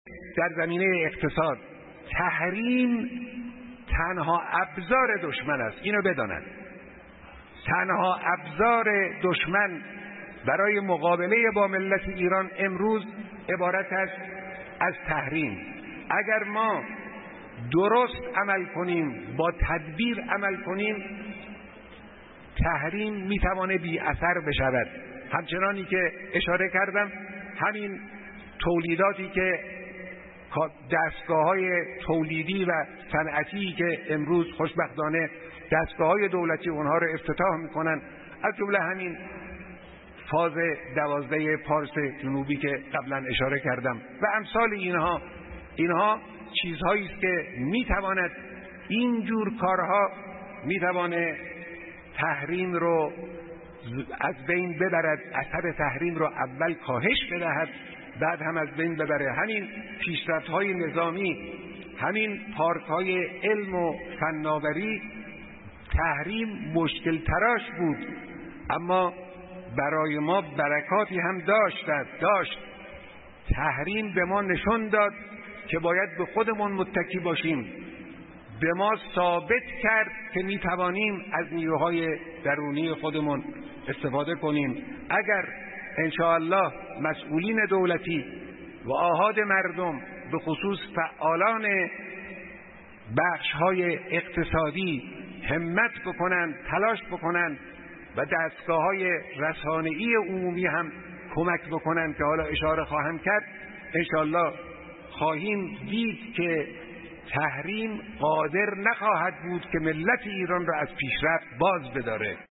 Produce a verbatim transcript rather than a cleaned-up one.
در زمینه اقتصاد تحریم تنها ابزار دشمن است، اینو بدانند. تنها ابزار دشمن برای مقابله با ملت ایران امروز عبارت است از تحریم. اگر ما درست عمل کنیم، با تدبیر عمل کنیم، تحریم میتوانه بی اثر بشود. همچنانی که اشاره کردم، همین تولیداتی که دستگاه‌های تولیدی و صنعتی که امروز خوشبختانه دستگاه‌های دولتی اونها رو افتتاح میکنن، از جمله همین فاز دوازده پارس جنوبی که قبلا اشاره کردم و امثال اینها، اینها چیزهایی است که میتواند این جور کارها میتوانه تحریم رو از بین ببرد، اثر تحریم رو اول کاهش بدهد، بعد هم از بین ببره. همین پیشرفت‌های نظامی، همین پارک‌های علم و فناوری، تحریم مشکل تراش بود اما برای ما برکاتی هم داشت داشت تحریم به ما نشون داد که باید به خودمون متکی باشیم. به ما ثابت کرد که می توانیم از نیروهای درونی خودمون استفاده کنیم. اگر انشاءالله مسئولین دولتی و آحاد مردم، به خصوص فعالان بخش‌های اقتصادی همت بکنند، تلاش بکنند و دستگاه‌های رسانه‌ای عمومی هم کمک بکنند که حالا اشاره خواهم کرد، انشاءالله خواهیم دید که تحریم قادر نخواهد بود که ملت ایران را از پیشرفت باز بداره.